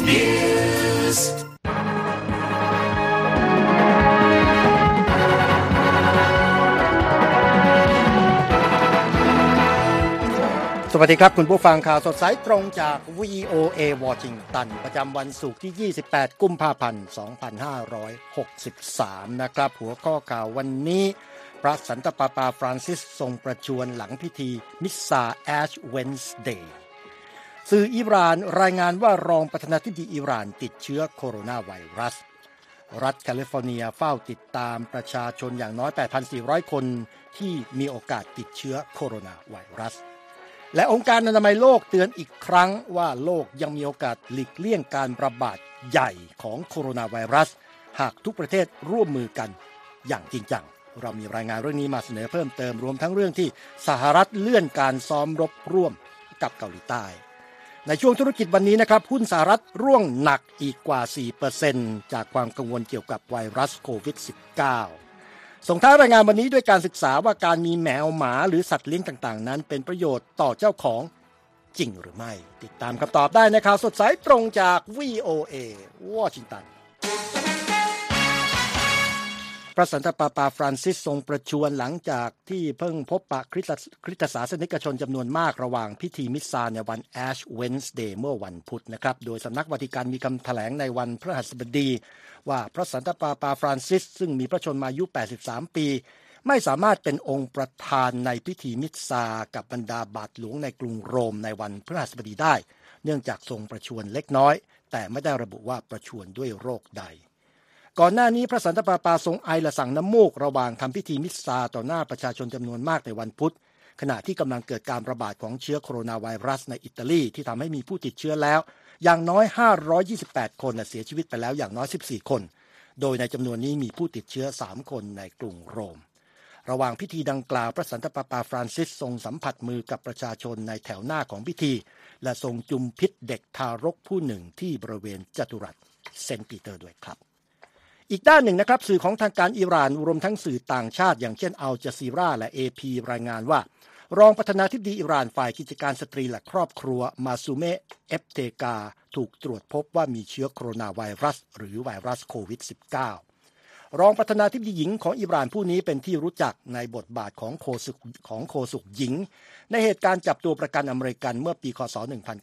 Newsสวัสดีครับคุณผู้ฟังข่าวสดสายตรงจาก VOA วอชิงตันประจำวันศุกร์ที่28กุมภาพันธ์2563นะครับหัวข้อข่าววันนี้พระสันตะปาปาฟรานซิสทรงประชวรหลังพิธีมิสซาแอชเวนส์เดย์สื่ออิหร่านรายงานว่ารองประธานาธิบดีอิหร่านติดเชื้อโคโรนาไวรัสรัฐแคลิฟอร์เนียเฝ้าติดตามประชาชนอย่างน้อย 8,400 คนที่มีโอกาสติดเชื้อโคโรนาไวรัสและองค์การอนามัยโลกเตือนอีกครั้งว่าโลกยังมีโอกาสหลีกเลี่ยงการระบาดใหญ่ของโคโรนาไวรัสหากทุกประเทศร่วมมือกันอย่างจริงจังเรามีรายงานเรื่องนี้มาเสนอเพิ่มเติมรวมทั้งเรื่องที่สหรัฐเลื่อนการซ้อมรบร่วมกับเกาหลีใต้ในช่วงธุรกิจวันนี้นะครับหุ้นสหรัฐร่วงหนักอีกกว่า 4% จากความกังวลเกี่ยวกับไวรัสโควิด -19 ส่งท้ายรายงานวันนี้ด้วยการศึกษาว่าการมีแมวหมาหรือสัตว์เลี้ยงต่างๆนั้นเป็นประโยชน์ต่อเจ้าของจริงหรือไม่ติดตามคำตอบได้ในข่าวสดสายตรงจาก VOA วอชิงตันพระสันตะปาปาฟรานซิสทรงประชวรหลังจากที่เพิ่งพบปะคริสตศาสนิกชนจำนวนมากระหว่างพิธีมิสซาในวันแอชเวนส์เดย์เมื่อวันพุธนะครับโดยสำนักวาติกันมีคำแถลงในวันพฤหัสบดีว่าพระสันตะปาปาฟรานซิสซึ่งมีพระชนมายุ 83 ปีไม่สามารถเป็นองค์ประธานในพิธีมิสซากับบรรดาบาทหลวงในกรุงโรมในวันพฤหัสบดีได้เนื่องจากทรงประชวรเล็กน้อยแต่ไม่ได้ระบุว่าประชวรด้วยโรคใดก่อนหน้านี้พระสันตะปาปาทรงไอและสั่งน้ำมูกระหว่างทำพิธีมิสซาต่อหน้าประชาชนจำนวนมากในวันพุธขณะที่กำลังเกิดการระบาดของเชื้อโคโรนาไวรัสในอิตาลีที่ทำให้มีผู้ติดเชื้อแล้วอย่างน้อย528คนและเสียชีวิตไปแล้วอย่างน้อย14คนโดยในจำนวนนี้มีผู้ติดเชื้อ3คนในกรุงโรมระหว่างพิธีดังกล่าวพระสันตะปาปาฟรานซิสทรงสัมผัสมือกับประชาชนในแถวหน้าของพิธีและทรงจุมพิษเด็กทารกผู้หนึ่งที่บริเวณจัตุรัสเซนต์ปีเตอร์ด้วยครับอีกด้านหนึ่งนะครับสื่อของทางการอิหร่านรวมทั้งสื่อต่างชาติอย่างเช่นอัลจาซีราและ AP รายงานว่ารองประธานาธิบดีอิหร่านฝ่ายกิจการสตรีและครอบครัวมาซูเมเอฟเทกาถูกตรวจพบว่ามีเชื้อโคโรนาไวรัสหรือไวรัสโควิด -19 รองประธานาธิบดีหญิงของอิหร่านผู้นี้เป็นที่รู้จักในบทบาทของโฆษกหญิงในเหตุการณ์จับตัวประกันอเมริกันเมื่อปีคศ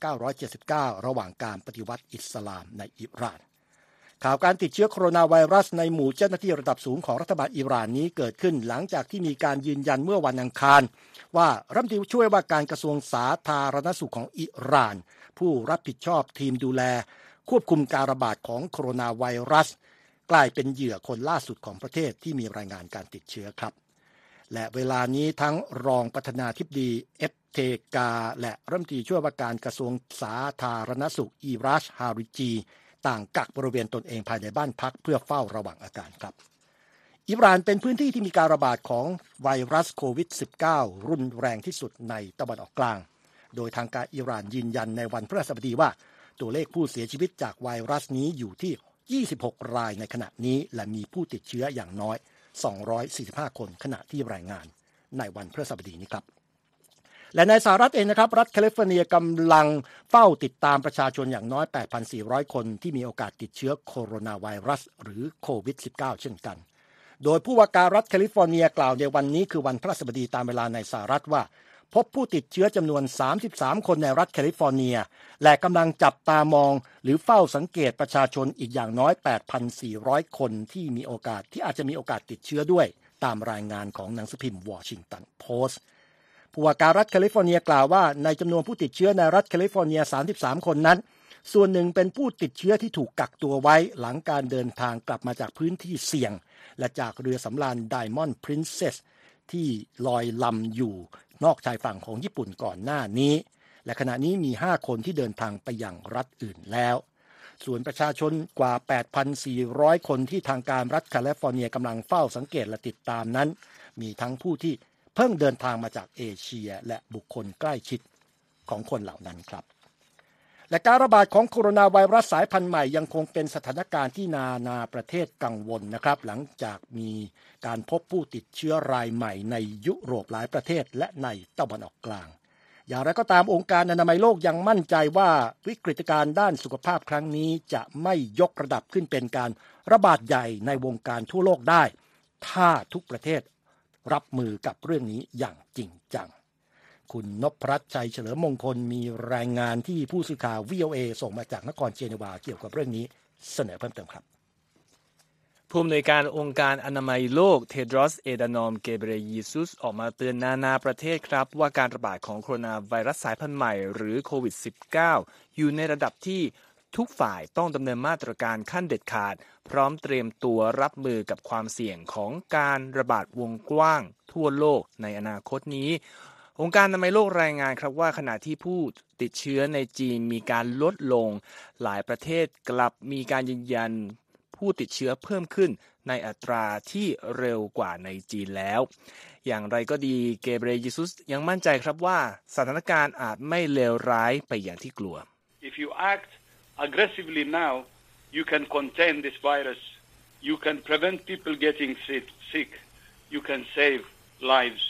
1979 ระหว่างการปฏิวัติอิสลามในอิหร่านข่าวการติดเชื้อโคโรนาไวรัสในหมู่เจ้าหน้าที่ระดับสูงของรัฐบาลอิหร่านนี้เกิดขึ้นหลังจากที่มีการยืนยันเมื่อวันอังคารว่ารัฐมนตรีช่วยว่าการกระทรวงสาธารณสุขของอิหร่านผู้รับผิดชอบทีมดูแลควบคุมการระบาดของโคโรนาไวรัสกลายเป็นเหยื่อคนล่าสุดของประเทศที่มีรายงานการติดเชื้อครับและเวลานี้ทั้งรองประธานาธิบดีเอฟเทกาและรัฐมนตรีช่วยว่าการกระทรวงสาธารณสุขอิราชฮาริจีต่างกักบริเวณตนเองภายในบ้านพักเพื่อเฝ้าระวังอาการครับอิหร่านเป็นพื้นที่ที่มีการระบาดของไวรัสโควิด -19 รุนแรงที่สุดในตะวันออกกลางโดยทางการอิหร่านยืนยันในวันพฤหัสบดีว่าตัวเลขผู้เสียชีวิตจากไวรัสนี้อยู่ที่26รายในขณะนี้และมีผู้ติดเชื้ออย่างน้อย245คนขณะที่รายงานในวันพฤหัสบดีนี้ครับและในสหรัฐเองนะครับรัฐแคลิฟอร์เนียกำลังเฝ้าติดตามประชาชนอย่างน้อย 8,400 คนที่มีโอกาสติดเชื้อโคโรนาไวรัสหรือโควิด -19 เช่นกันโดยผู้ว่าการรัฐแคลิฟอร์เนียกล่าวในวันนี้คือวันพฤหัสบดีตามเวลาในสหรัฐว่าพบผู้ติดเชื้อจำนวน33คนในรัฐแคลิฟอร์เนียและกำลังจับตามองหรือเฝ้าสังเกตประชาชนอีกอย่างน้อย 8,400 คนที่อาจจะมีโอกาสติดเชื้อด้วยตามรายงานของหนังสือพิมพ์วอชิงตันโพสต์ผู้ว่าการรัฐแคลิฟอร์เนียกล่าวว่าในจำนวนผู้ติดเชื้อในรัฐแคลิฟอร์เนีย33คนนั้นส่วนหนึ่งเป็นผู้ติดเชื้อที่ถูกกักตัวไว้หลังการเดินทางกลับมาจากพื้นที่เสี่ยงและจากเรือสำราญ Diamond Princess ที่ลอยลำอยู่นอกชายฝั่งของญี่ปุ่นก่อนหน้านี้และขณะนี้มี5คนที่เดินทางไปยังรัฐอื่นแล้วส่วนประชาชนกว่า 8,400 คนที่ทางการรัฐแคลิฟอร์เนียกำลังเฝ้าสังเกตและติดตามนั้นมีทั้งผู้ที่เพิ่งเดินทางมาจากเอเชียและบุคคลใกล้ชิดของคนเหล่านั้นครับและการระบาดของโคโรนาไวรัสสายพันธุ์ใหม่ยังคงเป็นสถานการณ์ที่นานาประเทศกังวลนะครับหลังจากมีการพบผู้ติดเชื้อรายใหม่ในยุโรปหลายประเทศและในตะวันออกกลางอย่างไรก็ตามองค์การอนามัยโลกยังมั่นใจว่าวิกฤตการณ์ด้านสุขภาพครั้งนี้จะไม่ยกระดับขึ้นเป็นการระบาดใหญ่ในวงการทั่วโลกได้ถ้าทุกประเทศรับมือกับเรื่องนี้อย่างจริงจังคุณนพรัตน์ชัยเฉลิมมงคลมีรายงานที่ผู้สื่อข่าว VOA ส่งมาจากนครเจนีวาเกี่ยวกับเรื่องนี้เสนอเพิ่มเติมครับผู้อำนวยการองค์การอนามัยโลกเทดรอสเอดานอมเกเบรเยซุสออกมาเตือนนานาประเทศครับว่าการระบาดของโคโรนาไวรัสสายพันธุ์ใหม่หรือโควิด -19 อยู่ในระดับที่ทุกฝ่ายต้องดำเนินมาตรการขั้นเด็ดขาดพร้อมเตรียมตัวรับมือกับความเสี่ยงของการระบาดวงกว้างทั่วโลกในอนาคตนี้องค์การอนามัยโลกรายงานครับว่าขณะที่ผู้ติดเชื้อในจีนมีการลดลงหลายประเทศกลับมีการยืนยันผู้ติดเชื้อเพิ่มขึ้นในอัตราที่เร็วกว่าในจีนแล้วอย่างไรก็ดีเกเบรเยซุสยังมั่นใจครับว่าสถานการณ์อาจไม่เลวร้ายไปอย่างที่กลัว If you act aggressively now, you can contain this virus. You can prevent people getting sick. You can save lives.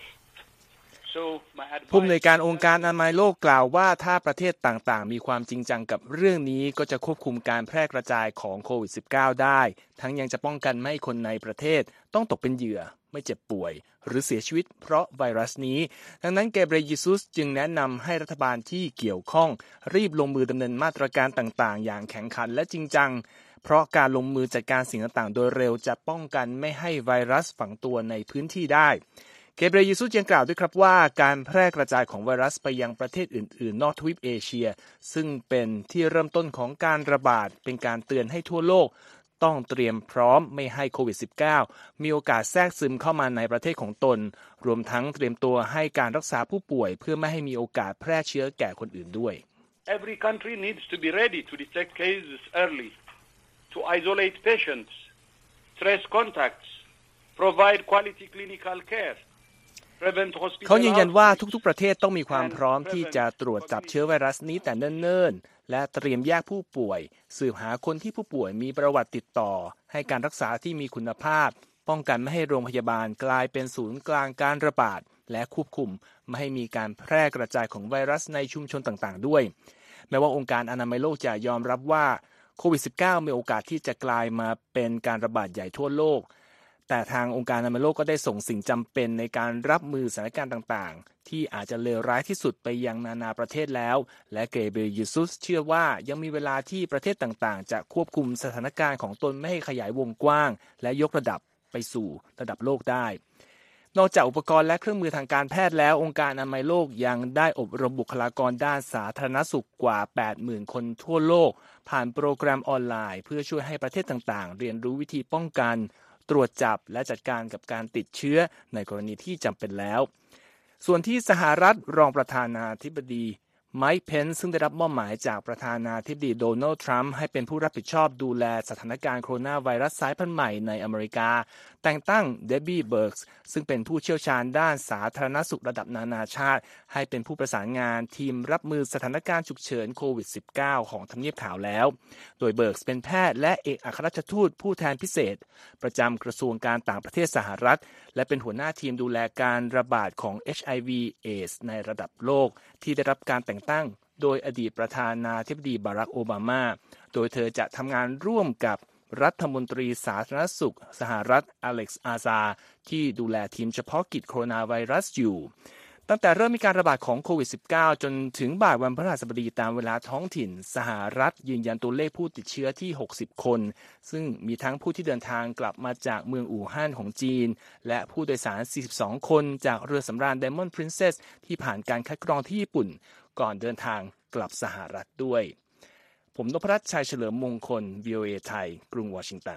ผู้อำนวยการองค์การอนามัยโลกกล่าวว่าถ้าประเทศต่างๆมีความจริงจังกับเรื่องนี้ก็จะควบคุมการแพร่กระจายของโควิด -19 ได้ทั้งยังจะป้องกันไม่ให้คนในประเทศต้องตกเป็นเหยื่อไม่เจ็บป่วยหรือเสียชีวิตเพราะไวรัสนี้ดังนั้นเกเบรเยซุสจึงแนะนำให้รัฐบาลที่เกี่ยวข้องรีบลงมือดำเนินมาตรการต่างๆอย่างแข็งขันและจริงจังเพราะการลงมือจัดการสิ่งต่างๆโดยเร็วจะป้องกันไม่ให้ไวรัสฝังตัวในพื้นที่ได้เกเบรเยซุสยังกล่าวด้วยครับว่าการแพร่กระจายของไวรัสไปยังประเทศอื่นๆนอกทวีปเอเชียซึ่งเป็นที่เริ่มต้นของการระบาดเป็นการเตือนให้ทั่วโลกต้องเตรียมพร้อมไม่ให้โควิด -19 มีโอกาสแทรกซึมเข้ามาในประเทศของตนรวมทั้งเตรียมตัวให้การรักษาผู้ป่วยเพื่อไม่ให้มีโอกาสแพร่เชื้อแก่คนอื่นด้วย Every country needs to be ready to detect cases early, to isolate patients, trace contacts, provide quality clinical care. เขายืนยันว่าทุกๆประเทศต้องมีความพร้อมที่จะตรวจจับเชื้อไวรัสนี้แต่เนิ่นๆและเตรียมแยกผู้ป่วยสืบหาคนที่ผู้ป่วยมีประวัติติดต่อให้การรักษาที่มีคุณภาพป้องกันไม่ให้โรงพยาบาลกลายเป็นศูนย์กลางการระบาดและควบคุมไม่ให้มีการแพร่กระจายของไวรัสในชุมชนต่างๆด้วยแม้ว่าองค์การอนามัยโลกจะยอมรับว่าโควิด -19 มีโอกาสที่จะกลายมาเป็นการระบาดใหญ่ทั่วโลกแต่ทางองค์การอนามัยโลกก็ได้ส่งสิ่งจำเป็นในการรับมือสถานการณ์ต่างๆที่อาจจะเลวร้ายที่สุดไปยังนานาประเทศแล้วและเกเบรเยซุสเชื่อว่ายังมีเวลาที่ประเทศต่างๆจะควบคุมสถานการณ์ของตนไม่ให้ขยายวงกว้างและยกระดับไปสู่ระดับโลกได้นอกจากอุปกรณ์และเครื่องมือทางการแพทย์แล้วองค์การอนามัยโลกยังได้อบรมบุคลากรด้านสาธารณสุขกว่า 80,000 คนทั่วโลกผ่านโปรแกรมออนไลน์เพื่อช่วยให้ประเทศต่างๆเรียนรู้วิธีป้องกันตรวจจับและจัดการกับการติดเชื้อในกรณีที่จำเป็นแล้วส่วนที่สหรัฐรองประธานาธิบดีไมค์เพนซ์ซึ่งได้รับมอบหมายจากประธานาธิบดีโดนัลด์ทรัมป์ให้เป็นผู้รับผิดชอบดูแลสถานการณ์โคโรนาไวรัสสายพันธุ์ใหม่ในอเมริกาแต่งตั้งเดบบี้เบิร์กส์ซึ่งเป็นผู้เชี่ยวชาญด้านสาธารณสุขระดับนานาชาติให้เป็นผู้ประสานงานทีมรับมือสถานการณ์ฉุกเฉินโควิด -19 ของทำเนียบขาวแล้วโดยเบิร์กส์เป็นแพทย์และเอกอัครราชทูตผู้แทนพิเศษประจำกระทรวงการต่างประเทศสหรัฐและเป็นหัวหน้าทีมดูแลการระบาดของ HIV เอดส์ในระดับโลกที่ได้รับการแต่งตั้งโดยอดีตประธานาธิบดีบารักโอบามาโดยเธอจะทำงานร่วมกับรัฐมนตรีสาธารณสุขสหรัฐอเล็กซ์อาซาที่ดูแลทีมเฉพาะกิจโคโรนาไวรัสอยู่ตั้งแต่เริ่มมีการระบาดของโควิด -19 จนถึงบ่ายวันพฤหัสบดีตามเวลาท้องถิ่นสหรัฐยืนยันตัวเลขผู้ติดเชื้อที่60คนซึ่งมีทั้งผู้ที่เดินทางกลับมาจากเมืองอู่ฮั่นของจีนและผู้โดยสาร42คนจากเรือสำราญ Diamond Princess ที่ผ่านการคัดกรองที่ญี่ปุ่นก่อนเดินทางกลับสหรัฐด้วยผมนพรัตน์ชัยเฉลิมมงคล VOA ไทยกรุงวอชิงตัน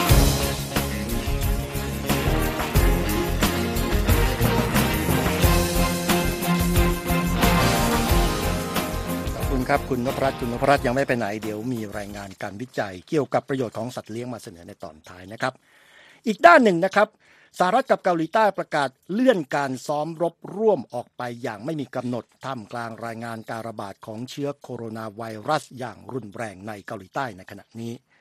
ขอบคุณครับคุณนพรัตน์ยังไม่ไปไหนเดี๋ยวมีรายงานการวิจัยเกี่ยวกับประโยชน์ของสัตว์เลี้ยงมาเสนอในตอนท้ายนะครับอีกด้านหนึ่งนะครับสหรัฐกับเกาหลีใต้ประกาศเลื่อนการซ้อมรบร่วมออกไปอย่างไม่มีกำหนดท่ามกลางรายงานการระบาดของเชื้อโคโรนาไวรัสอย่างรุนแรงในเกาหลีใต้ในขณะนี้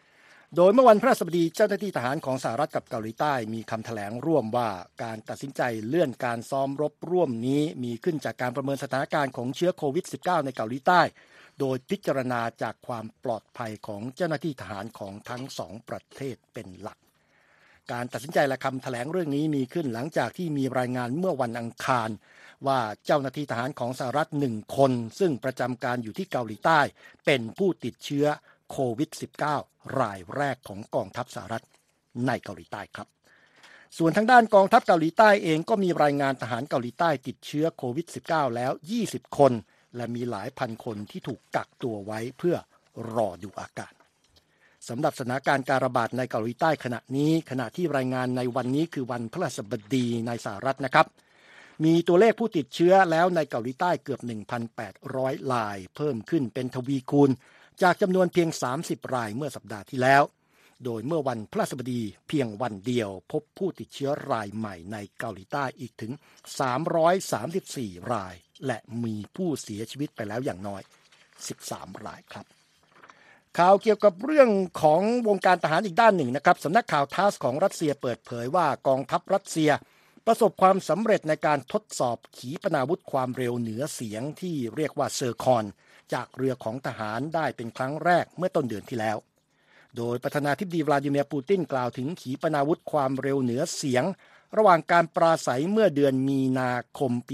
โดยเมื่อวันพฤหัสบดีเจ้าหน้าที่ทหารของสหรัฐกับเกาหลีใต้มีคำแถลงร่วมว่าการตัดสินใจเลื่อนการซ้อมรบร่วมนี้มีขึ้นจากการประเมินสถานการณ์ของเชื้อโควิด -19 ในเกาหลีใต้โดยพิจารณาจากความปลอดภัยของเจ้าหน้าที่ทหารของทั้งสองประเทศเป็นหลักการตัดสินใจและคำแถลงเรื่องนี้มีขึ้นหลังจากที่มีรายงานเมื่อวันอังคารว่าเจ้าหน้าที่ทหารของสหรัฐ1 คนซึ่งประจำการอยู่ที่เกาหลีใต้เป็นผู้ติดเชื้อโควิด -19 รายแรกของกองทัพสหรัฐในเกาหลีใต้ครับส่วนทางด้านกองทัพเกาหลีใต้เองก็มีรายงานทหารเกาหลีใต้ติดเชื้อโควิด -19 แล้ว20 คนและมีหลายพันคนที่ถูกกักตัวไว้เพื่อรอดูอาการสำหรับสถานการณ์การระบาดในเกาหลีใต้ขณะที่รายงานในวันนี้คือวันพฤหัสบดีในสหรัฐนะครับมีตัวเลขผู้ติดเชื้อแล้วในเกาหลีใต้เกือบ 1,800 รายเพิ่มขึ้นเป็นทวีคูณจากจำนวนเพียง30รายเมื่อสัปดาห์ที่แล้วโดยเมื่อวันพฤหัสบดีเพียงวันเดียวพบผู้ติดเชื้อรายใหม่ในเกาหลีใต้อีกถึง334รายและมีผู้เสียชีวิตไปแล้วอย่างน้อย13รายครับข่าวเกี่ยวกับเรื่องของวงการทหารอีกด้านหนึ่งนะครับสำนักข่าวทาสของรัสเซียเปิดเผยว่ากองทัพรัสเซียประสบความสำเร็จในการทดสอบขีปนาวุธความเร็วเหนือเสียงที่เรียกว่าเซอร์คอนจากเรือของทหารได้เป็นครั้งแรกเมื่อต้นเดือนที่แล้วโดยประธานาธิบดีวลาดิเมียร์ปูตินกล่าวถึงขีปนาวุธความเร็วเหนือเสียงระหว่างการปราศัยเมื่อเดือนมีนาคมปี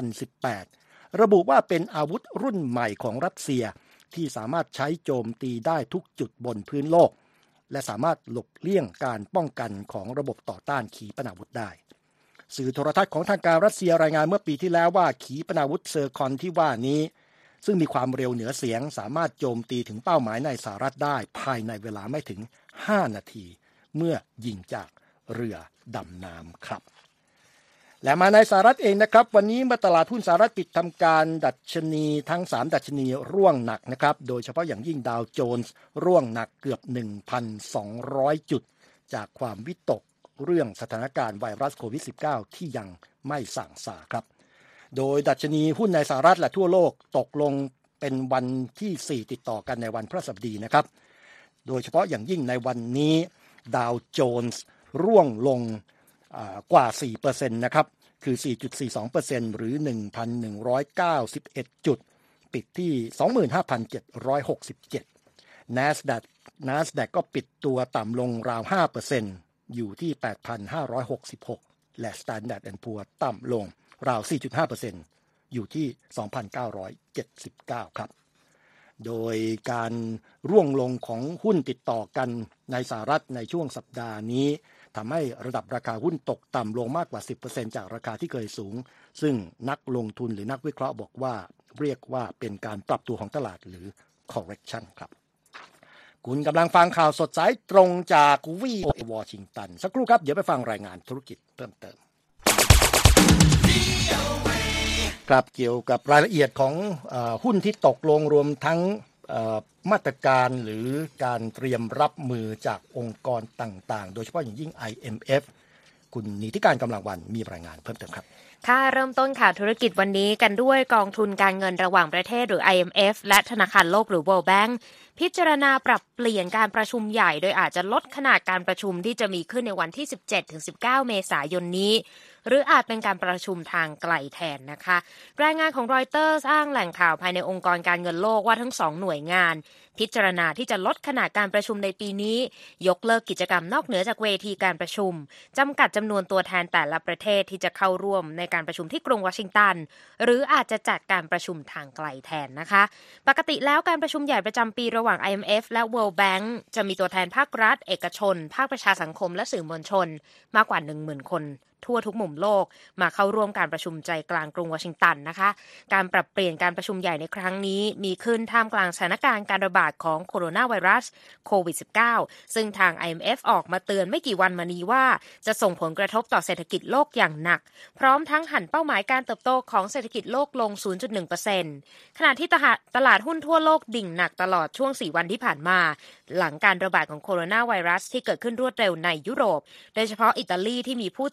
2018 ระบุว่าเป็นอาวุธรุ่นใหม่ของรัสเซียที่สามารถใช้โจมตีได้ทุกจุดบนพื้นโลกและสามารถหลบเลี่ยงการป้องกันของระบบต่อต้านขีปนาวุธได้สื่อโทรทัศน์ของทางการรัสเซียรายงานเมื่อปีที่แล้วว่าขีปนาวุธเซอร์คอนที่ว่านี้ซึ่งมีความเร็วเหนือเสียงสามารถโจมตีถึงเป้าหมายในสหรัฐได้ภายในเวลาไม่ถึง5นาทีเมื่อยิงจากเรือดำน้ำครับและมาในสหรัฐเองนะครับวันนี้เมื่อตลาดหุ้นสหรัฐปิดทำการดัชนีทั้ง3ดัชนีร่วงหนักนะครับโดยเฉพาะอย่างยิ่งดาวโจนส์ร่วงหนักเกือบ 1,200 จุดจากความวิตกเรื่องสถานการณ์ไวรัสโควิด -19 ที่ยังไม่สั่งซาครับโดยดัชนีหุ้นในสหรัฐและทั่วโลกตกลงเป็นวันที่4ติดต่อกันในวันพฤหัสบดีนะครับโดยเฉพาะอย่างยิ่งในวันนี้ดาวโจนส์ร่วงลงกว่า 4% นะครับคือ 4.42% หรือ 1,191 จุดปิดที่ 25,767 NASDAQ ก็ปิดตัวต่ำลงราว 5% อยู่ที่ 8,566 และ Standard & Poor ต่ำลงราว 4.5% อยู่ที่ 2,979 ครับโดยการร่วงลงของหุ้นติดต่อกันในสหรัฐในช่วงสัปดาห์นี้ทำให้ระดับราคาหุ้นตกต่ำลงมากกว่า 10% จากราคาที่เคยสูงซึ่งนักลงทุนหรือนักวิเคราะห์บอกว่าเรียกว่าเป็นการปรับตัวของตลาดหรือ correction ครับคุณกำลังฟังข่าวสดสายตรงจาก VOA วอชิงตันสักครู่ครับเดี๋ยวไปฟังรายงานธุรกิจเพิ่มเติมครับเกี่ยวกับรายละเอียดของหุ้นที่ตกลงรวมทั้งมาตรการหรือการเตรียมรับมือจากองค์กรต่างๆโดยเฉพาะอย่างยิ่ง IMF คุณนิติการกำลังวันมีรายงานเพิ่มเติมครับค่ะเริ่มต้นข่าวธุรกิจวันนี้กันด้วยกองทุนการเงินระหว่างประเทศหรือ IMF และธนาคารโลกหรือ World Bank พิจารณาปรับเปลี่ยนการประชุมใหญ่โดยอาจจะลดขนาดการประชุมที่จะมีขึ้นในวันที่ 17-19 เมษายนนี้หรืออาจเป็นการประชุมทางไกลแทนนะคะรายงานของรอยเตอร์อ้างแหล่งข่าวภายในองค์กรการเงินโลกว่าทั้ง2หน่วยงานพิจารณาที่จะลดขนาดการประชุมในปีนี้ยกเลิกกิจกรรมนอกเหนือจากเวทีการประชุมจำกัดจำนวนตัวแทนแต่ละประเทศที่จะเข้าร่วมในการประชุมที่กรุงวอชิงตันหรืออาจจะจัดการประชุมทางไกลแทนนะคะปกติแล้วการประชุมใหญ่ประจำปีระหว่าง IMF และ World Bank จะมีตัวแทนภาครัฐเอกชนภาคประชาสังคมและสื่อมวลชนมากกว่า 10,000 คนทั่วทุกมุมโลกมาเข้าร่วมการประชุมใจกลางกรุงวอชิงตันนะคะการปรับเปลี่ยนการประชุมใหญ่ในครั้งนี้มีขึ้นท่ามกลางสถานการณ์การระบาดของโคโรนาไวรัสโควิด -19 ซึ่งทาง IMF ออกมาเตือนไม่กี่วันมานี้ว่าจะส่งผลกระทบต่อเศรษฐกิจโลกอย่างหนักพร้อมทั้งหันเป้าหมายการเติบโตของเศรษฐกิจโลกลง 0.1% ขณะที่ตลาดหุ้นทั่วโลกดิ่งหนักตลอดช่วง4วันที่ผ่านมาหลังการระบาดของโคโรนาไวรัสที่เกิดขึ้นรวดเร็วในยุโรปโดยเฉพาะอิตาลีที่มีผู้ติดเชื้อ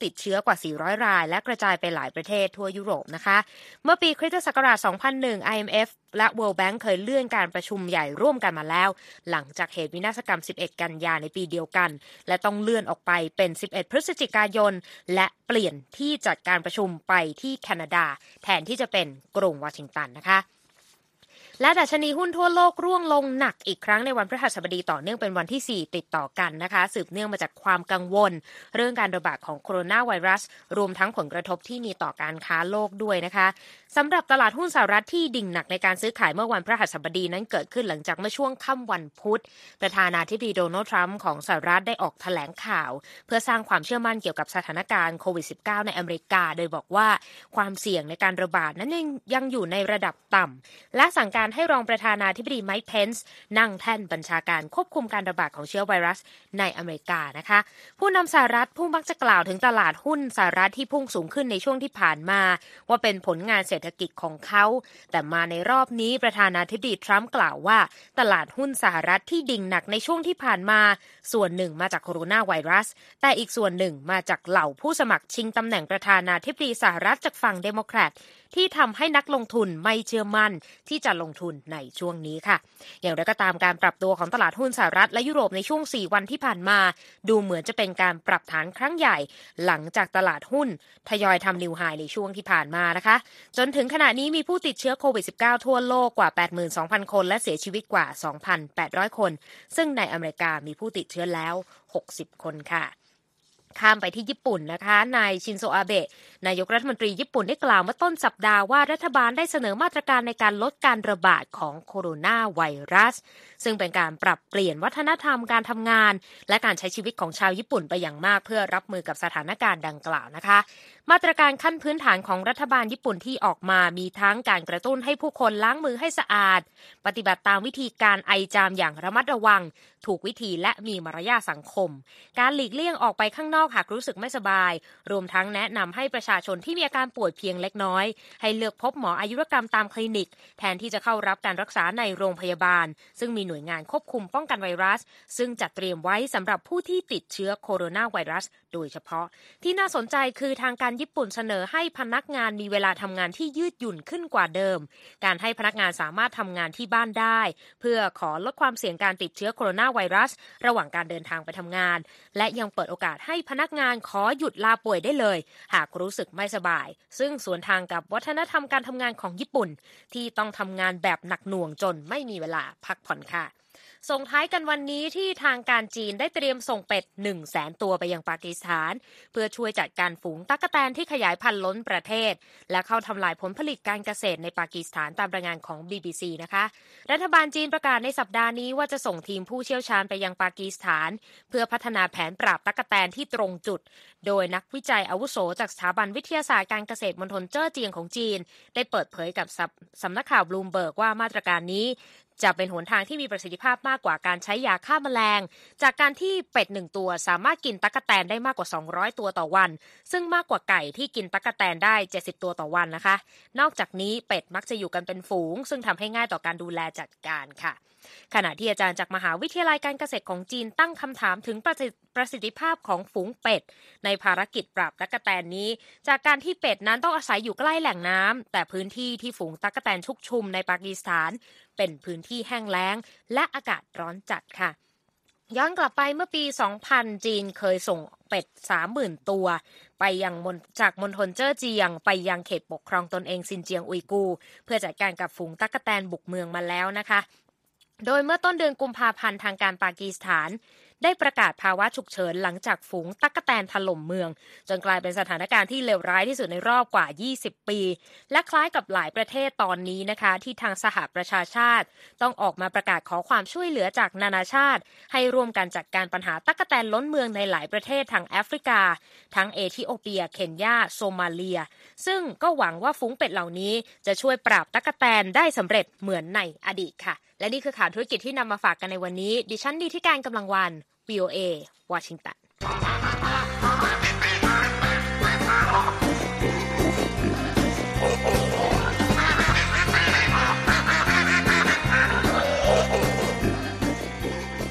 อกว่า400รายและกระจายไปหลายประเทศทั่วยุโรปนะคะเมื่อปีคริสตศักราช 2001 IMF และ World Bank เคยเลื่อนการประชุมใหญ่ร่วมกันมาแล้วหลังจากเหตุวินาศกรรม11กันยายนในปีเดียวกันและต้องเลื่อนออกไปเป็น11พฤศจิกายนและเปลี่ยนที่จัดการประชุมไปที่แคนาดาแทนที่จะเป็นกรุงวอชิงตันนะคะและดัชนีหุ้นทั่วโลกร่วงลงหนักอีกครั้งในวันพฤหัสบดีต่อเนื่องเป็นวันที่4ติดต่อกันนะคะสืบเนื่องมาจากความกังวลเรื่องการระบาดของโคโรนาไวรัสรวมทั้งผลกระทบที่มีต่อการค้าโลกด้วยนะคะสำหรับตลาดหุ้นสหรัฐที่ดิ่งหนักในการซื้อขายเมื่อวันพฤหัสบดีนั้นเกิดขึ้นหลังจากเมื่อช่วงค่ำวันพุธประธานาธิบดีโดนัลด์ทรัมป์ของสหรัฐได้ออกแถลงข่าวเพื่อสร้างความเชื่อมั่นเกี่ยวกับสถานการณ์โควิด -19 ในอเมริกาโดยบอกว่าความเสี่ยงในการระบาดนั้นยังอยู่ในระดับต่ำและสั่งการให้รองประธานาธิบดีไมค์เพนซ์นั่งแท่นบัญชาการควบคุมการระบาดของเชื้อไวรัสในอเมริกานะคะผู้นำสหรัฐผู้มักจะกล่าวถึงตลาดหุ้นสหรัฐที่พุ่งสูงขึ้นในช่วงที่ผ่านมาว่าเป็นผลงานเศรษฐกิจของเขาแต่มาในรอบนี้ประธานาธิบดีทรัมป์กล่าวว่าตลาดหุ้นสหรัฐที่ดิ่งหนักในช่วงที่ผ่านมาส่วนหนึ่งมาจากโคโรนาไวรัสแต่อีกส่วนหนึ่งมาจากเหล่าผู้สมัครชิงตำแหน่งประธานาธิบดีสหรัฐจากฝั่งเดโมแครตที่ทำให้นักลงทุนไม่เชื่อมั่นที่จะลงทุนในช่วงนี้ค่ะอย่างไรก็ตามการปรับตัวของตลาดหุ้นสหรัฐและยุโรปในช่วง4วันที่ผ่านมาดูเหมือนจะเป็นการปรับฐานครั้งใหญ่หลังจากตลาดหุ้นทยอยทำนิวไฮในช่วงที่ผ่านมานะคะจนถึงขณะนี้มีผู้ติดเชื้อโควิด -19 ทั่วโลกกว่า 82,000 คนและเสียชีวิตกว่า 2,800 คนซึ่งในอเมริกามีผู้ติดเชื้อแล้ว60 คนค่ะข้ามไปที่ญี่ปุ่นนะคะนายชินโซอาเบะนายกรัฐมนตรีญี่ปุ่นได้กล่าวเมื่อต้นสัปดาห์ว่ารัฐบาลได้เสนอมาตรการในการลดการระบาดของโคโรนาไวรัสซึ่งเป็นการปรับเปลี่ยนวัฒนธรรมการทำงานและการใช้ชีวิตของชาวญี่ปุ่นไปอย่างมากเพื่อรับมือกับสถานการณ์ดังกล่าวนะคะมาตรการขั้นพื้นฐานของรัฐบาลญี่ปุ่นที่ออกมามีทั้งการกระตุ้นให้ผู้คนล้างมือให้สะอาดปฏิบัติตามวิธีการไอจามอย่างระมัดระวังถูกวิธีและมีมารยาทสังคมการหลีกเลี่ยงออกไปข้างนอกหากรู้สึกไม่สบายรวมทั้งแนะนำให้ประชาชนที่มีอาการป่วยเพียงเล็กน้อยให้เลือกพบหมออายุรกรรมตามคลินิกแทนที่จะเข้ารับการรักษาในโรงพยาบาลซึ่งมีหน่วยงานควบคุมป้องกันไวรัสซึ่งจัดเตรียมไว้สำหรับผู้ที่ติดเชื้อโคโรนาไวรัสโดยเฉพาะที่น่าสนใจคือทางการญี่ปุ่นเสนอให้พนักงานมีเวลาทำงานที่ยืดหยุ่นขึ้นกว่าเดิมการให้พนักงานสามารถทำงานที่บ้านได้เพื่อขอลดความเสี่ยงการติดเชื้อโคโรนาไวรัสระหว่างการเดินทางไปทำงานและยังเปิดโอกาสให้พนักงานขอหยุดลาป่วยได้เลยหากรู้สึกไม่สบายซึ่งสวนทางกับวัฒนธรรมการทำงานของญี่ปุ่นที่ต้องทำงานแบบหนักหน่วงจนไม่มีเวลาพักผ่อนค่ะส่งท้ายกันวันนี้ที่ทางการจีนได้เตรียมส่งเป็ด 100,000 ตัวไปยังปากีสถานเพื่อช่วยจัดการฝูงตั๊กแตนที่ขยายพันธุ์ล้นประเทศและเข้าทำลายผลผลิตการเกษตรในปากีสถานตามรายงานของ BBC นะคะรัฐบาลจีนประกาศในสัปดาห์นี้ว่าจะส่งทีมผู้เชี่ยวชาญไปยังปากีสถานเพื่อพัฒนาแผนปราบตั๊กแตนที่ตรงจุดโดยนักวิจัยอาวุโสจากสถาบันวิทยาศาสตร์การเกษตรมณฑลเจ้อเจียงของจีนได้เปิดเผยกับสำนักข่าวบลูมเบิร์กว่ามาตรการนี้จะเป็นหนทางที่มีประสิทธิภาพมากกว่าการใช้ยาฆ่าแมลงจากการที่เป็ด1ตัวสามารถกินตั๊กแตนได้มากกว่า200ตัวต่อวันซึ่งมากกว่าไก่ที่กินตั๊กแตนได้70ตัวต่อวันนะคะนอกจากนี้เป็ดมักจะอยู่กันเป็นฝูงซึ่งทำให้ง่ายต่อการดูแลจัดการค่ะขณะที่อาจารย์จากมหาวิทยาลัยการเกษตรของจีนตั้งคำถามถึงประสิทธิภาพของฝูงเป็ดในภารกิจปราบตั๊กแตนนี้จากการที่เป็ดนั้นต้องอาศัยอยู่ใกล้แหล่งน้ำแต่พื้นที่ที่ฝูงตั๊กแตนชุกชุมในปากีสถานเป็นพื้นที่แห้งแล้งและอากาศร้อนจัดค่ะย้อนกลับไปเมื่อปี 2000 จีนเคยส่งเป็ด 30,000 ตัวไปยังจากมณฑลเจ้อเจียงไปยังเขตปกครองตนเองซินเจียงอุยกูร์เพื่อจัดการกับฝูงตั๊กแตนบุกเมืองมาแล้วนะคะโดยเมื่อต้นเดือนกุมภาพันธ์ทางการปากีสถานได้ประกาศภาวะฉุกเฉินหลังจากฝูงตั๊กแตนถล่มเมืองจนกลายเป็นสถานการณ์ที่เลวร้ายที่สุดในรอบกว่า20ปีและคล้ายกับหลายประเทศตอนนี้นะคะที่ทางสหประชาชาติต้องออกมาประกาศขอความช่วยเหลือจากนานาชาติให้ร่วมกันจัดการปัญหาตั๊กแตนล้นเมืองในหลายประเทศทางแอฟริกาทั้งเอธิโอเปียเคนยาโซมาเลียซึ่งก็หวังว่าฝูงเป็ดเหล่านี้จะช่วยปราบตั๊กแตนได้สำเร็จเหมือนในอดีตค่ะและนี่คือข่าวธุรกิจที่นำมาฝากกันในวันนี้ดิฉันดีที่การกำลังวัน VOA วอชิงตัน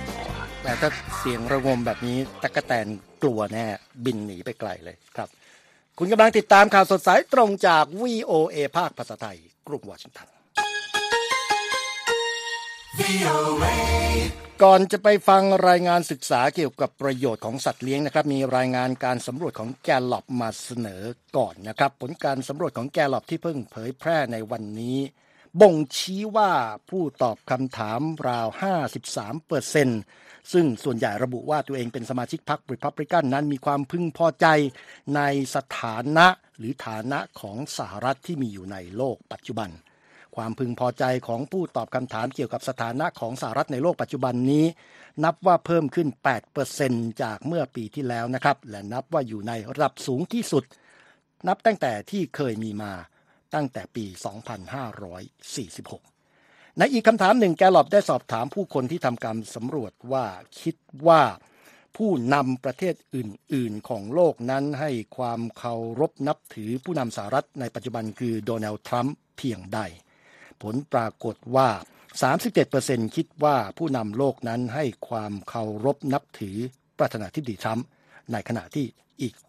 แต่ถ้าเสียงระงมแบบนี้ตั๊กแตนกลัวแน่บินหนีไปไกลเลยครับคุณกำลังติดตามข่าวสดสายตรงจาก VOA ภาคภาษาไทยกรุงวอชิงตันก่อนจะไปฟังรายงานศึกษาเกี่ยวกับประโยชน์ของสัตว์เลี้ยงนะครับมีรายงานการสำรวจของแกลลอบมาเสนอก่อนนะครับผลการสำรวจของแกลลอบที่เพิ่งเผยแพร่ในวันนี้บ่งชี้ว่าผู้ตอบคำถามราว 53% ซึ่งส่วนใหญ่ระบุว่าตัวเองเป็นสมาชิกพรรครีพับลิกันนั้นมีความพึงพอใจในสถานะหรือฐานะของสหรัฐที่มีอยู่ในโลกปัจจุบันความพึงพอใจของผู้ตอบคำถามเกี่ยวกับสถานะของสหรัฐในโลกปัจจุบันนี้นับว่าเพิ่มขึ้น 8% จากเมื่อปีที่แล้วนะครับและนับว่าอยู่ในระดับสูงที่สุดนับตั้งแต่ที่เคยมีมาตั้งแต่ปี 2546 ในอีกคำถามหนึ่งแกลลอบได้สอบถามผู้คนที่ทำการสำรวจว่าคิดว่าผู้นำประเทศอื่นๆของโลกนั้นให้ความเคารพนับถือผู้นำสหรัฐในปัจจุบันคือโดนัลด์ทรัมป์เพียงใดผลปรากฏว่า 37% คิดว่าผู้นำโลกนั้นให้ความเคารพนับถือประธานาธิบดีทรัมป์ในขณะที่อีก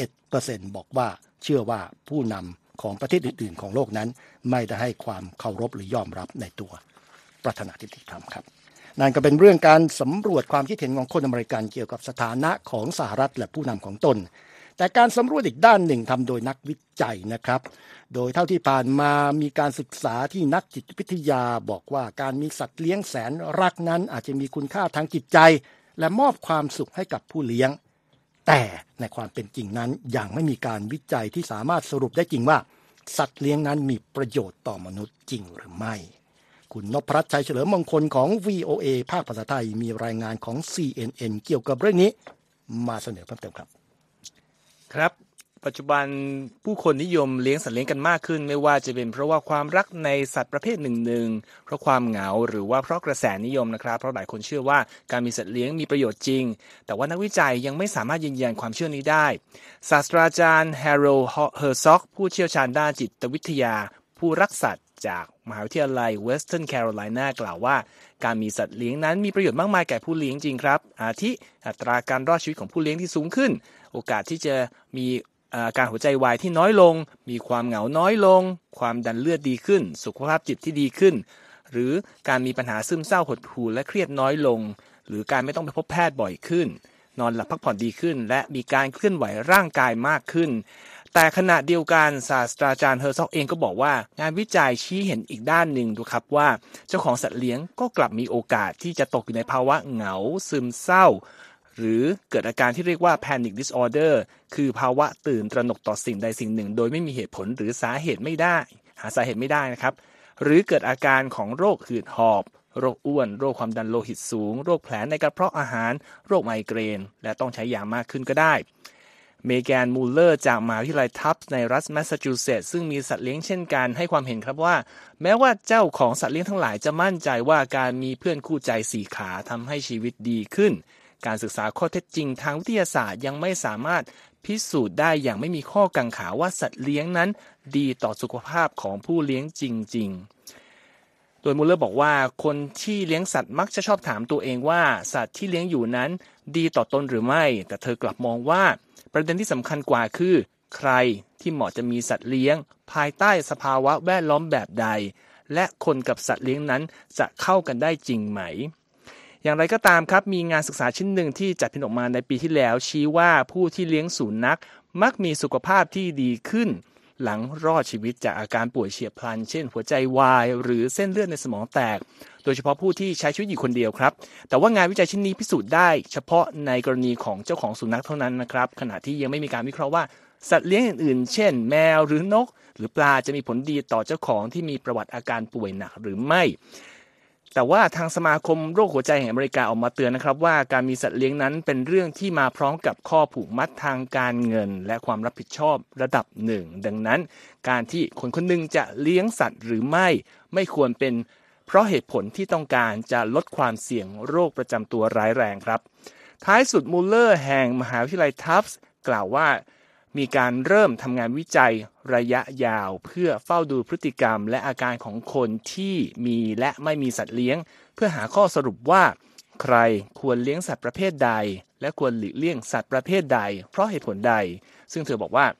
61% บอกว่าเชื่อว่าผู้นำของประเทศอื่นๆของโลกนั้นไม่ได้ให้ความเคารพหรือยอมรับในตัวประธานาธิบดีทรัมป์ครับนั่นก็เป็นเรื่องการสำรวจความคิดเห็นของคนอเมริกันเกี่ยวกับสถานะของสหรัฐและผู้นำของตนแต่การสำรวจอีกด้านหนึ่งทำโดยนักวิจัยนะครับโดยเท่าที่ผ่านมามีการศึกษาที่นักจิตวิทยาบอกว่าการมีสัตว์เลี้ยงแสนรักนั้นอาจจะมีคุณค่าทางจิตใจและมอบความสุขให้กับผู้เลี้ยงแต่ในความเป็นจริงนั้นยังไม่มีการวิจัยที่สามารถสรุปได้จริงว่าสัตว์เลี้ยงนั้นมีประโยชน์ต่อมนุษย์จริงหรือไม่คุณนพรัตน์ชัยเฉลิมมงคลของ VOA ภาคภาษาไทยมีรายงานของ CNN เกี่ยวกับเรื่องนี้มาเสนอเพิ่มเติมครับครับปัจจุบันผู้คนนิยมเลี้ยงสัตว์เลี้ยงกันมากขึ้นไม่ว่าจะเป็นเพราะว่าความรักในสัตว์ประเภทหนึ่งเพราะความเหงาหรือว่าเพราะกระแสนิยมนะครับเพราะหลายคนเชื่อว่าการมีสัตว์เลี้ยงมีประโยชน์จริงแต่ว่านักวิจัยยังไม่สามารถยืนยันความเชื่อนี้ได้ศาสตราจารย์แฮร์โรลด์ เฮอร์ซ็อกผู้เชี่ยวชาญด้านจิตวิทยาผู้รักสัตว์จากมหาวิทยาลัยเวสเทิร์นแคโรไลนากล่าวว่าการมีสัตว์เลี้ยงนั้นมีประโยชน์มากมายแก่ผู้เลี้ยงจริงครับอาทิอัตราการรอดชีวิตของผู้เลี้ยงที่สูงขึ้นโอกาสที่จะมีการหัวใจวายที่น้อยลงมีความเหงาน้อยลงความดันเลือดดีขึ้นสุขภาพจิตที่ดีขึ้นหรือการมีปัญหาซึมเศร้าหดหู่และเครียดน้อยลงหรือการไม่ต้องไปพบแพทย์บ่อยขึ้นนอนหลับพักผ่อนดีขึ้นและมีการเคลื่อนไหวร่างกายมากขึ้นแต่ขณะเดียวกันศาสตราจารย์เฮอร์ซ็อกเองก็บอกว่างานวิจัยชี้เห็นอีกด้านหนึ่งดูครับว่าเจ้าของสัตว์เลี้ยงก็กลับมีโอกาสที่จะตกอยู่ในภาวะเหงาซึมเศร้าหรือเกิดอาการที่เรียกว่า panic disorder คือภาวะตื่นตระหนกต่อสิ่งใดสิ่งหนึ่งโดยไม่มีเหตุผลหรือหาสาเหตุไม่ได้นะครับหรือเกิดอาการของโรคหืดหอบโรคอ้วนโรคความดันโลหิตสูงโรคแผลในกระเพาะอาหารโรคไมเกรนและต้องใช้ยามากขึ้นก็ได้เมแกนมูลเลอร์จากมหาวิทยาลัยทัฟส์ในรัฐแมสซาชูเซตส์ซึ่งมีสัตว์เลี้ยงเช่นกันให้ความเห็นครับว่าแม้ว่าเจ้าของสัตว์เลี้ยงทั้งหลายจะมั่นใจว่าการมีเพื่อนคู่ใจสี่ขาทำให้ชีวิตดีขึ้นการศึกษาข้อเท็จจริงทางวิทยาศาสตร์ยังไม่สามารถพิสูจน์ได้อย่างไม่มีข้อกังขาว่าสัตว์เลี้ยงนั้นดีต่อสุขภาพของผู้เลี้ยงจริงๆโดยมูลเลอร์บอกว่าคนที่เลี้ยงสัตว์มักจะชอบถามตัวเองว่าสัตว์ที่เลี้ยงอยู่นั้นดีต่อตนหรือไม่แต่เธอกลับมองว่าประเด็นที่สำคัญกว่าคือใครที่เหมาะจะมีสัตว์เลี้ยงภายใต้สภาวะแวดล้อมแบบใดและคนกับสัตว์เลี้ยงนั้นจะเข้ากันได้จริงไหมอย่างไรก็ตามครับมีงานศึกษาชิ้นหนึ่งที่จัดพิมพ์ออกมาในปีที่แล้วชี้ว่าผู้ที่เลี้ยงสุนัขมักมีสุขภาพที่ดีขึ้นหลังรอดชีวิตจากอาการป่วยเฉียบพลันเช่นหัวใจวายหรือเส้นเลือดในสมองแตกโดยเฉพาะผู้ที่ใช้ชีวิตอยู่คนเดียวครับแต่ว่างานวิจัยชิ้นนี้พิสูจน์ได้เฉพาะในกรณีของเจ้าของสุนัขเท่านั้นนะครับขณะที่ยังไม่มีการวิเคราะห์ว่าสัตว์เลี้ยงอื่นๆเช่นแมวหรือนกหรือปลาจะมีผลดีต่อเจ้าของที่มีประวัติอาการป่วยหนักหรือไม่แต่ว่าทางสมาคมโรคหัวใจแห่งอเมริกาออกมาเตือนนะครับว่าการมีสัตว์เลี้ยงนั้นเป็นเรื่องที่มาพร้อมกับข้อผูกมัดทางการเงินและความรับผิดชอบระดับหนึ่งดังนั้นการที่คนคนหนึ่งจะเลี้ยงสัตว์หรือไม่ควรเป็นเพราะเหตุผลที่ต้องการจะลดความเสี่ยงโรคประจำตัวร้ายแรงครับท้ายสุดมูลเลอร์แห่งมหาวิทยาลัยทัฟส์กล่าวว่ามีการเริ่มทำงานวิจัยระยะยาวเพื่อเฝ้าดูพฤติกรรมและอาการของคนที่มีและไม่มีสัตว์เลี้ยงเพื่อหาข้อสรุปว่าใครควรเลี้ยงสัตว์ประเภทใดและควรหลีกเลี่ยงสัตว์ประเภทใดเพราะเหตุผลใดซึ่งเธอบอกว่า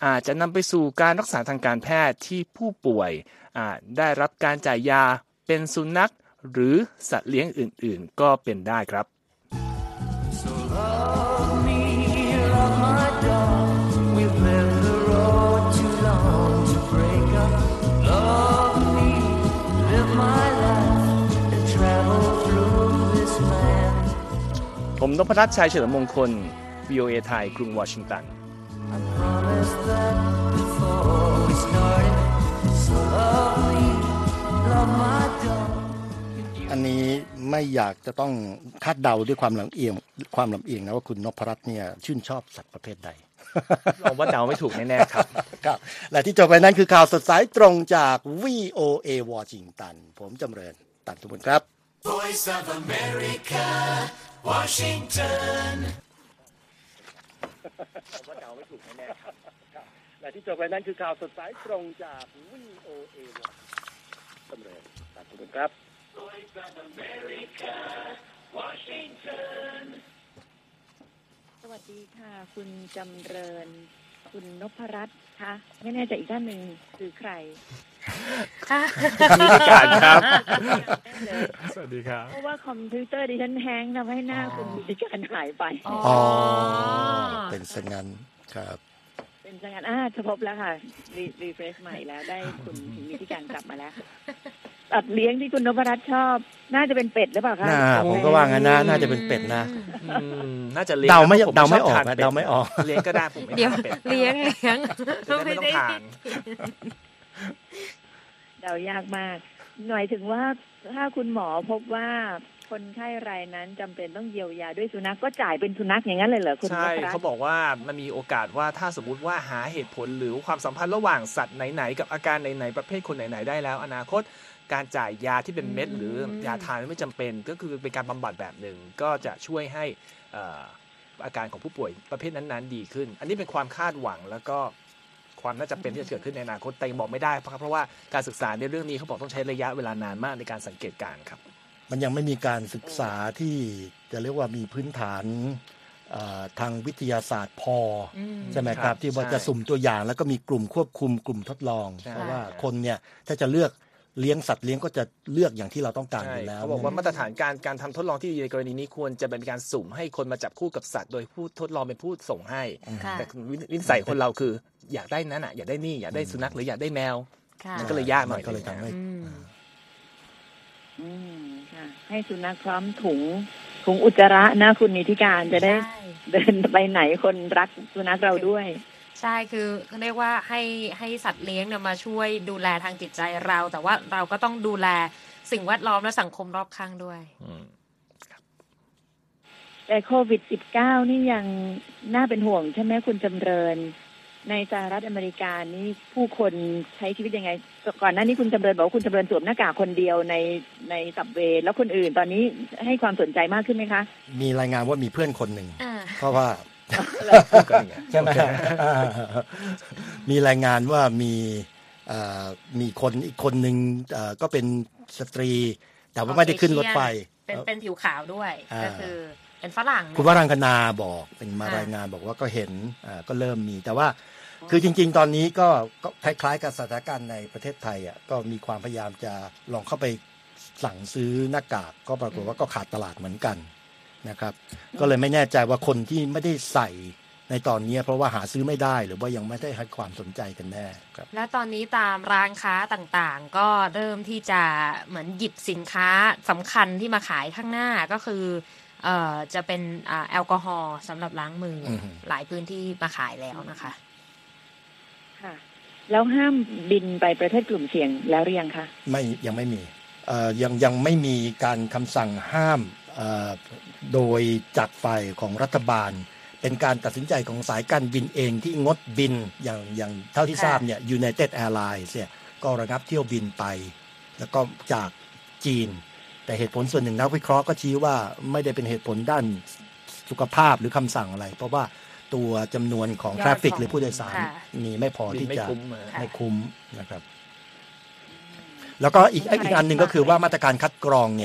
อาจจะนำไปสู่การรักษาทางการแพทย์ที่ผู้ป่วยได้รับการจ่ายยาเป็นสุนัขหรือสัตว์เลี้ยงอื่นๆก็เป็นได้ครับ So love me, love my dog. We've left the road too long to break up. Love me, live my life and travel through this land. ผมนพรัตน์ชัยเฉลิมมงคล VOA ไทยกรุงวอชิงตัน I promised that before we started. So love me, love my dog. อันนี้ไม่อยากจะต้องคาดเดาด้วยความลำเอียงนะว่าคุณนพรัตน์เนี่ยชื่นชอบสัตว์ประเภทใดผมว่าเดาไม่ถูกแน่ๆครับครับและที่จบไปนั้นคือข่าวสดสายตรงจาก VOA วอชิงตันผมจำเริญตันทุบุญครับ Voice of America, Washington. ผมว่าเดาไม่ถูกแน่ๆครับและที่จบไปนั้นคือข่าวสดสายตรงจาก VOA วอชิงตันจำเริญตันทุบุญครับ Voice of America, Washington. สวัสดีค่ะคุณจำเริญคุณนพรัตน์คะไม่แน่ใจอีกท่านหนึ่งคือใครมีด้วยกันครับ สวัสดีครับเพราะว่าคอมพิวเตอร์ดิฉันแฮงก์ทำให้หน้าคุณมีการหายไปอ๋อเป็นสัญญาณครับเป็นสัญญาณจะพบแล้วค่ะรีเฟรชใหม่แล้วได้คุณมีที่การกลับมาแล้วสัตว์เลี้ยงที่คุณนพรัตน์ชอบน่าจะเป็นเป็ดหรือเปล่าคะผมก็ว่างั้นนะน่าจะเป็นเป็ดนะน่าจะเลี้ยงเดาไม่ออกเดาไม่ออกเลี้ยงก็ได้ผมไม่เดี๋ยวเลี้ยงไม่ต้องทานเดายากมากหน่อยถึงว่าถ้าคุณหมอพบว่าคนไข้รายนั้นจำเป็นต้องเยียวยาด้วยสุนัขก็จ่ายเป็นสุนัขอย่างนั้นเลยเหรอคุณนพรัตน์ใช่เขาบอกว่ามันมีโอกาสว่าถ้าสมมุติว่าหาเหตุผลหรือความสัมพันธ์ระหว่างสัตว์ไหนๆกับอาการไหนๆประเภทคนไหนๆได้แล้วอนาคตการจ่ายยาที่เป็นเม็ดหรือยาทานไม่จำเป็นก็คือเป็นการบำบัดแบบหนึ่งก็จะช่วยให้อาการของผู้ป่วยประเภทนั้นๆดีขึ้นอันนี้เป็นความคาดหวังแล้วก็ความน่าจะเป็นที่จะเกิดขึ้นในอนาคตแต่ยังบอกไม่ได้เพราะว่าการศึกษาในเรื่องนี้เขาบอกต้องใช้ระยะเวลานานมากในการสังเกตการณ์ครับมันยังไม่มีการศึกษาที่จะเรียกว่ามีพื้นฐานทางวิทยาศาสตร์พอใช่ไหมครับที่ว่าจะสุ่มตัวอย่างแล้วก็มีกลุ่มควบคุมกลุ่มทดลองเพราะว่าคนเนี่ยถ้าจะเลือกเลี้ยงสัตว์เลี้ยงก็จะเลือกอย่างที่เราต้องการอยู่แล้วเขาบอกว่ามาตรฐานการทำทดลองที่ดีในกรณีนี้ควรจะเป็นการสุ่มให้คนมาจับคู่กับสัตว์โดยผู้ทดลองเป็นผู้ส่งให้แต่นิสัยคนเราคืออยากได้นั้นอยากได้นี่อยากได้สุนัขหรืออยากได้แมวมันก็เลยยากหน่อยก็เลยทำให้ค่ะให้สุนัขพร้อมถุงอุจจาระนะคุณนิติการจะได้เดินไปไหนคนรักสุนัขเราด้วยใช่คือเรียกว่าให้สัตว์เลี้ยงเนี่ยมาช่วยดูแลทางจิตใจเราแต่ว่าเราก็ต้องดูแลสิ่งแวดล้อมและสังคมรอบข้างด้วยแต่โควิด -19 นี่ยังน่าเป็นห่วงใช่ไหมคุณจำเริญในสหรัฐอเมริกานี่ผู้คนใช้ชีวิตยังไงก่อนหน้านี้คุณจำเริญบอกว่าคุณจำเริญสวมหน้ากากคนเดียวในซับเวย์แล้วคนอื่นตอนนี้ให้ความสนใจมากขึ้นไหมคะมีรายงานว่ามีเพื่อนคนหนึ่งเพราะว่าใช่ไหมมีรายงานว่ามีคนอีกคนหนึ่งก็เป็นสตรีแต่ว่าไม่ได้ขึ้นรถไฟเป็นผิวขาวด้วยก็คือเป็นฝรั่งคุณวรังคณาบอกเป็นมารายงานบอกว่าก็เห็นก็เริ่มมีแต่ว่าคือจริงๆตอนนี้ก็คล้ายๆกับสถานการณ์ในประเทศไทยก็มีความพยายามจะลองเข้าไปสั่งซื้อหน้ากากก็ปรากฏว่าก็ขาดตลาดเหมือนกันนะครับก็เลยไม่แน่ใจว่าคนที่ไม่ได้ใส่ในตอนนี้เพราะว่าหาซื้อไม่ได้หรือว่ายังไม่ได้ให้ความสนใจกันแน่ครับและตอนนี้ตามร้านค้าต่างๆก็เริ่มที่จะเหมือนหยิบสินค้าสำคัญที่มาขายข้างหน้าก็คือจะเป็นแอลกอฮอล์สำหรับล้างมือหลายพื้นที่มาขายแล้วนะคะค่ะแล้วห้ามบินไปประเทศกลุ่มเสี่ยงแล้วหรือยังคะยังไม่มียังไม่มีการคำสั่งห้ามโดยจากฝ่ายของรัฐบาลเป็นการตัดสินใจของสายการบินเองที่งดบินอย่างเท่าที่ทราบเนี่ย United Airlines เนี่ยก็ระงับเที่ยวบินไปแล้วก็จากจีนแต่เหตุผลส่วนหนึ่งนักวิเคราะห์ก็ชี้ว่าไม่ได้เป็นเหตุผลด้านสุขภาพหรือคำสั่งอะไรเพราะว่าตัวจำนวนของทราฟฟิกหรือผู้โดยสารมีไม่พอที่จะไม่คุ้มนะครับแล้วก็อีกอันหนึ่งก็คือว่ามาตรการคัดกรองเนี่ย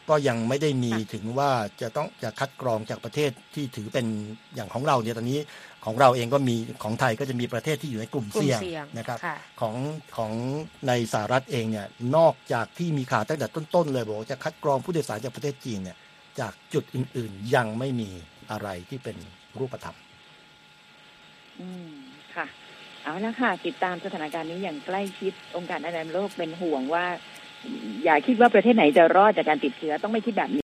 ก็ยังไม่ได้มีถึงว่าจะคัดกรองจากประเทศที่ถือเป็นอย่างของเราเนี่ยตอนนี้ของเราเองก็มีของไทยก็จะมีประเทศที่อยู่ในกลุ่มเสี่ยงนะครับของในสหรัฐเองเนี่ยนอกจากที่มีข่าวตั้งแต่ต้นๆเลยบอกจะคัดกรองผู้โดยสารจากประเทศจีนเนี่ยจากจุดอื่นๆยังไม่มีอะไรที่เป็นรูปธรรมค่ะเอาละค่ะติดตามสถานการณ์นี้อย่างใกล้ชิดองค์การอนามัยโลกเป็นห่วงว่าอย่าคิดว่าประเทศไหนจะรอดจากการติดเชื้อต้องไม่คิดแบบนี้